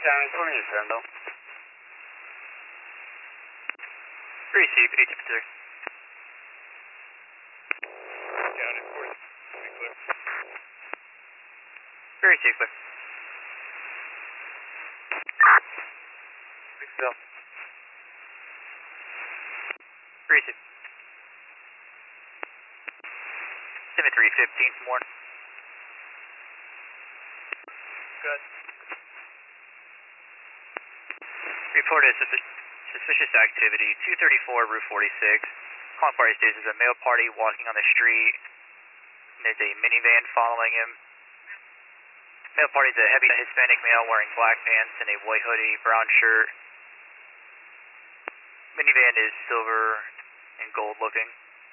County 28, Sandal. Received, 18 County 4, be clear. Received, clear. Big Cell. Received. 7315 from Warren. Good. Reported suspicious activity, 234 Route 46. Calling party states there's a male party walking on the street. There's a minivan following him. Male party's a heavy Hispanic male wearing black pants and a white hoodie, brown shirt. Minivan is silver and gold looking.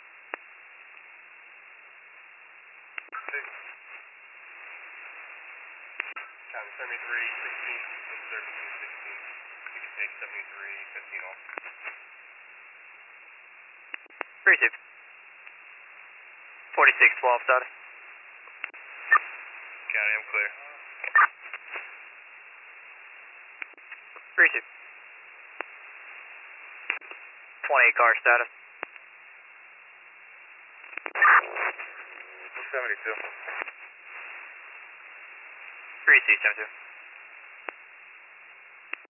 County 73, 16, and 32, 16. You can take 73, 15 off. Received. 4612 status. County, I'm clear. Received. 28 car status. 72. Received, 72.